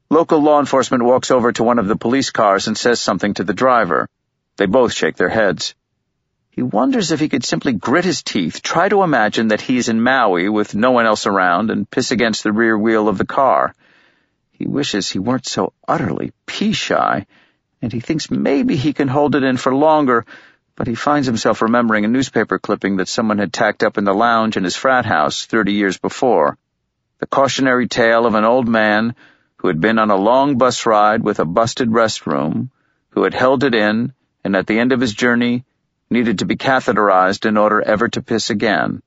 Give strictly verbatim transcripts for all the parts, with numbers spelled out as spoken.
Local law enforcement walks over to one of the police cars and says something to the driver. They both shake their heads. He wonders if he could simply grit his teeth, try to imagine that he's in Maui with no one else around, and piss against the rear wheel of the car. He wishes he weren't so utterly pea-shy, and he thinks maybe he can hold it in for longer, but he finds himself remembering a newspaper clipping that someone had tacked up in the lounge in his frat house thirty years before. The cautionary tale of an old man who had been on a long bus ride with a busted restroom, who had held it in, and at the end of his journey needed to be catheterized in order ever to piss again.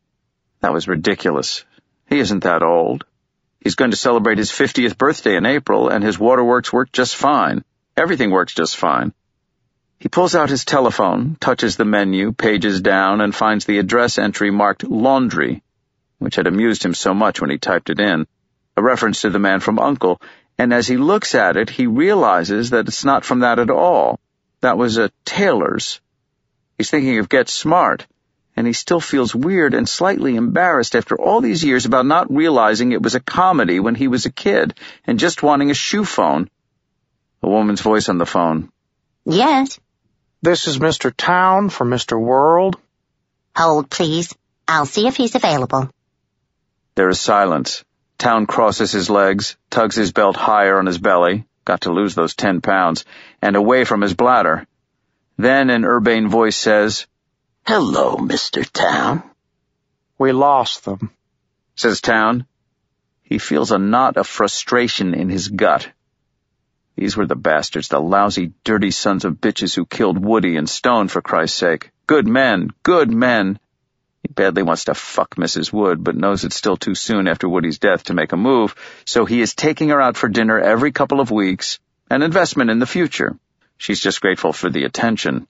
That was ridiculous. He isn't that old. He's going to celebrate his fiftieth birthday in April, and his waterworks work just fine. Everything works just fine. He pulls out his telephone, touches the menu, pages down, and finds the address entry marked laundry, which had amused him so much when he typed it in, a reference to the man from U N C L E, and as he looks at it, he realizes that it's not from that at all. That was a tailor's. He's thinking of Get Smart, and he still feels weird and slightly embarrassed after all these years about not realizing it was a comedy when he was a kid and just wanting a shoe phone. A woman's voice on the phone. Yes? This is Mister Town for Mister World. Hold, please. I'll see if he's available. There is silence. Town crosses his legs, tugs his belt higher on his belly, got to lose those ten pounds, and away from his bladder. Then an urbane voice says, "Hello, Mister Town." We lost them, says Town. He feels a knot of frustration in his gut. These were the bastards, the lousy, dirty sons of bitches who killed Woody and Stone, for Christ's sake. Good men, good men. He badly wants to fuck Missus Wood, but knows it's still too soon after Woody's death to make a move, so he is taking her out for dinner every couple of weeks, an investment in the future. She's just grateful for the attention.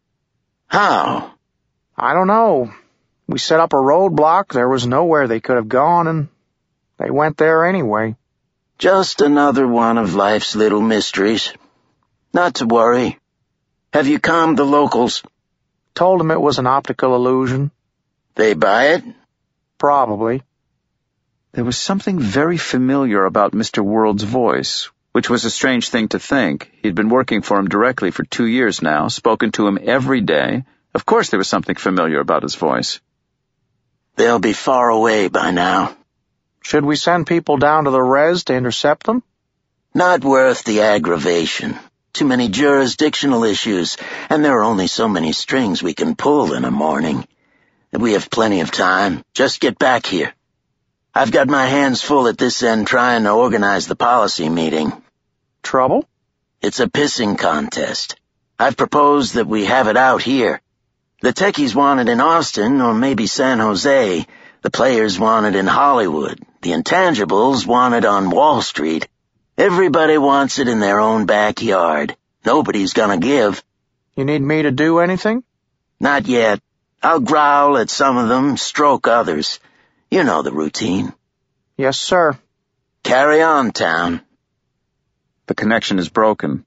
How? I don't know. We set up a roadblock. There was nowhere they could have gone, and they went there anyway. Just another one of life's little mysteries. Not to worry. Have you calmed the locals? Told them it was an optical illusion. They buy it? Probably. There was something very familiar about Mister World's voice, which was a strange thing to think. He'd been working for him directly for two years now, spoken to him every day. Of course there was something familiar about his voice. They'll be far away by now. Should we send people down to the res to intercept them? Not worth the aggravation. Too many jurisdictional issues, and there are only so many strings we can pull in a morning. We have plenty of time. Just get back here. I've got my hands full at this end trying to organize the policy meeting. Trouble? It's a pissing contest. I've proposed that we have it out here. The techies want it in Austin or maybe San Jose. The players want it in Hollywood. The intangibles want it on Wall Street. Everybody wants it in their own backyard. Nobody's gonna give. You need me to do anything? Not yet. I'll growl at some of them, stroke others. You know the routine. Yes, sir. Carry on, Town. The connection is broken.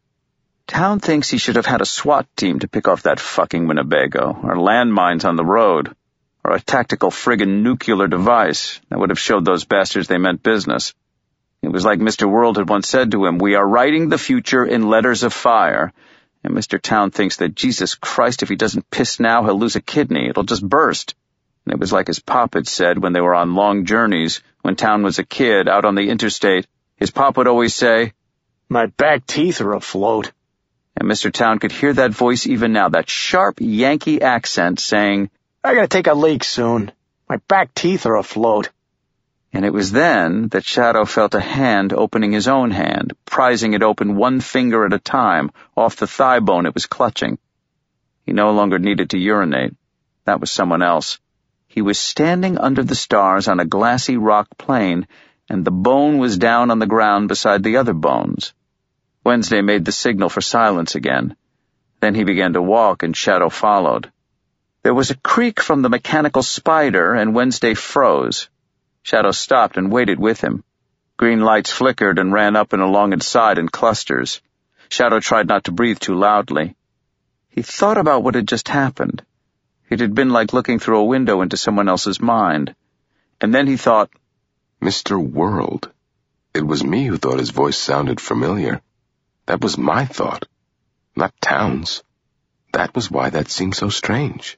Town thinks he should have had a SWAT team to pick off that fucking Winnebago, or landmines on the road, or a tactical friggin' nuclear device that would have showed those bastards they meant business. It was like Mister World had once said to him, "We are writing the future in letters of fire." And Mister Town thinks that, Jesus Christ, if he doesn't piss now, he'll lose a kidney. It'll just burst. And it was like his pop had said when they were on long journeys, when Town was a kid, out on the interstate. His pop would always say, "My back teeth are afloat." And Mister Town could hear that voice even now, that sharp Yankee accent saying, "I gotta take a leak soon. My back teeth are afloat." And it was then that Shadow felt a hand opening his own hand, prizing it open one finger at a time, off the thigh bone it was clutching. He no longer needed to urinate. That was someone else. He was standing under the stars on a glassy rock plain, and the bone was down on the ground beside the other bones. Wednesday made the signal for silence again. Then he began to walk, and Shadow followed. There was a creak from the mechanical spider, and Wednesday froze. Shadow stopped and waited with him. Green lights flickered and ran up and along its side in clusters. Shadow tried not to breathe too loudly. He thought about what had just happened. It had been like looking through a window into someone else's mind. And then he thought, Mister World. It was me who thought his voice sounded familiar. That was my thought, not Town's. That was why that seemed so strange.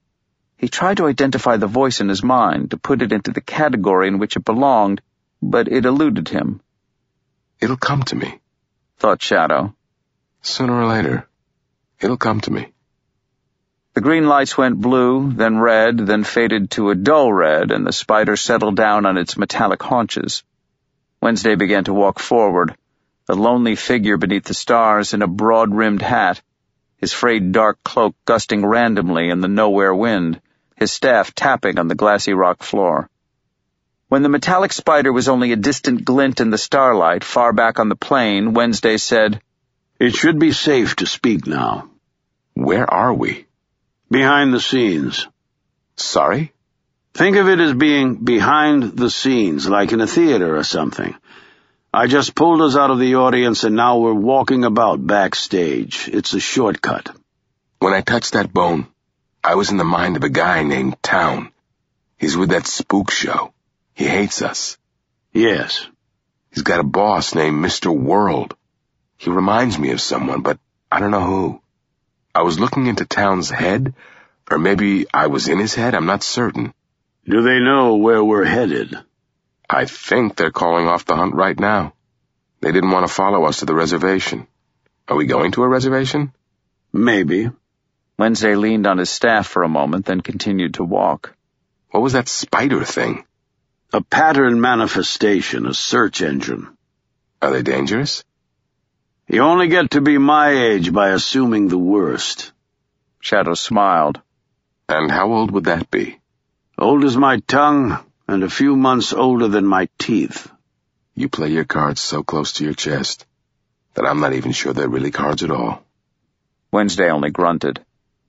He tried to identify the voice in his mind, to put it into the category in which it belonged, but it eluded him. It'll come to me, thought Shadow. Sooner or later, it'll come to me. The green lights went blue, then red, then faded to a dull red, and the spider settled down on its metallic haunches. Wednesday began to walk forward, a lonely figure beneath the stars in a broad-rimmed hat, his frayed dark cloak gusting randomly in the nowhere wind, his staff tapping on the glassy rock floor. When the metallic spider was only a distant glint in the starlight, far back on the plain, Wednesday said, "It should be safe to speak now." Where are we? Behind the scenes. Sorry? Think of it as being behind the scenes, like in a theater or something. I just pulled us out of the audience and now we're walking about backstage. It's a shortcut. When I touched that bone, I was in the mind of a guy named Town. He's with that spook show. He hates us. Yes. He's got a boss named Mister World. He reminds me of someone, but I don't know who. I was looking into Town's head, or maybe I was in his head, I'm not certain. Do they know where we're headed? I think they're calling off the hunt right now. They didn't want to follow us to the reservation. Are we going to a reservation? Maybe. Wednesday leaned on his staff for a moment, then continued to walk. What was that spider thing? A pattern manifestation, a search engine. Are they dangerous? You only get to be my age by assuming the worst. Shadow smiled. And how old would that be? Old as my tongue, and a few months older than my teeth. You play your cards so close to your chest that I'm not even sure they're really cards at all. Wednesday only grunted.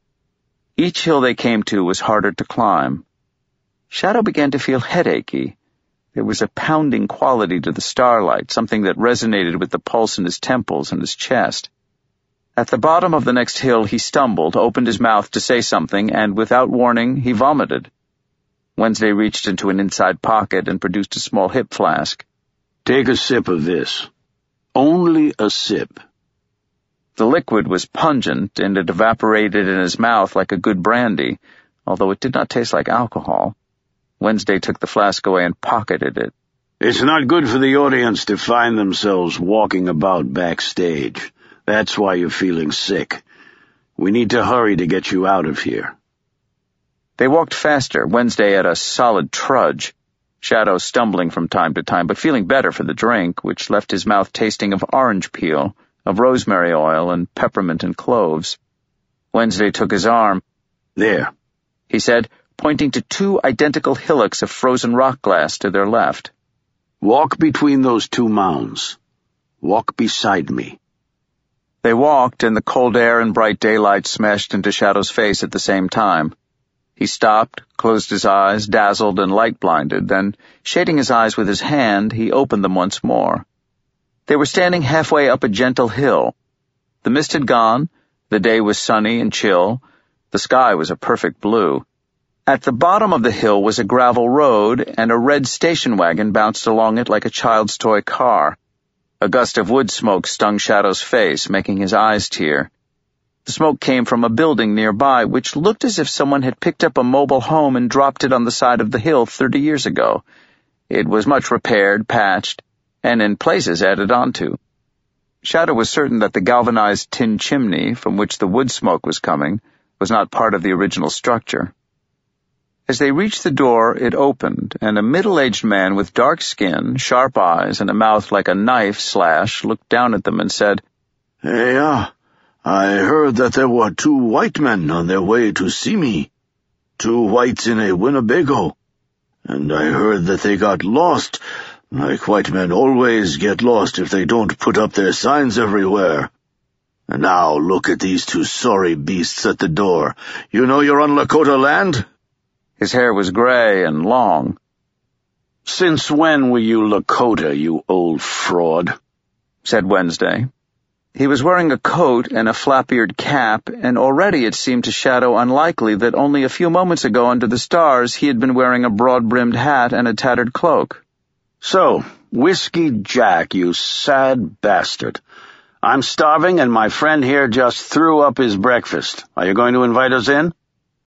Each hill they came to was harder to climb. Shadow began to feel headachy. There was a pounding quality to the starlight, something that resonated with the pulse in his temples and his chest. At the bottom of the next hill he stumbled, opened his mouth to say something, and without warning he vomited. Wednesday reached into an inside pocket and produced a small hip flask. Take a sip of this. Only a sip. The liquid was pungent, and it evaporated in his mouth like a good brandy, although it did not taste like alcohol. Wednesday took the flask away and pocketed it. It's not good for the audience to find themselves walking about backstage. That's why you're feeling sick. We need to hurry to get you out of here. They walked faster, Wednesday at a solid trudge, Shadow stumbling from time to time, but feeling better for the drink, which left his mouth tasting of orange peel, of rosemary oil, and peppermint and cloves. Wednesday took his arm. There, he said, pointing to two identical hillocks of frozen rock glass to their left. Walk between those two mounds. Walk beside me. They walked, and the cold air and bright daylight smashed into Shadow's face at the same time. He stopped, closed his eyes, dazzled and light-blinded, then, shading his eyes with his hand, he opened them once more. They were standing halfway up a gentle hill. The mist had gone, the day was sunny and chill, the sky was a perfect blue. At the bottom of the hill was a gravel road, and a red station wagon bounced along it like a child's toy car. A gust of wood smoke stung Shadow's face, making his eyes tear. The smoke came from a building nearby, which looked as if someone had picked up a mobile home and dropped it on the side of the hill thirty years ago. It was much repaired, patched, and in places added onto. Shadow was certain that the galvanized tin chimney, from which the wood smoke was coming, was not part of the original structure. As they reached the door, it opened, and a middle-aged man with dark skin, sharp eyes, and a mouth like a knife slash looked down at them and said, Hey, uh, I heard that there were two white men on their way to see me. Two whites in a Winnebago. And I heard that they got lost, like white men always get lost if they don't put up their signs everywhere. And now look at these two sorry beasts at the door. You know you're on Lakota land? His hair was gray and long. Since when were you Lakota, you old fraud? Said Wednesday. He was wearing a coat and a flap-eared cap, and already it seemed to Shadow unlikely that only a few moments ago under the stars he had been wearing a broad-brimmed hat and a tattered cloak. So, Whiskey Jack, you sad bastard. I'm starving and my friend here just threw up his breakfast. Are you going to invite us in?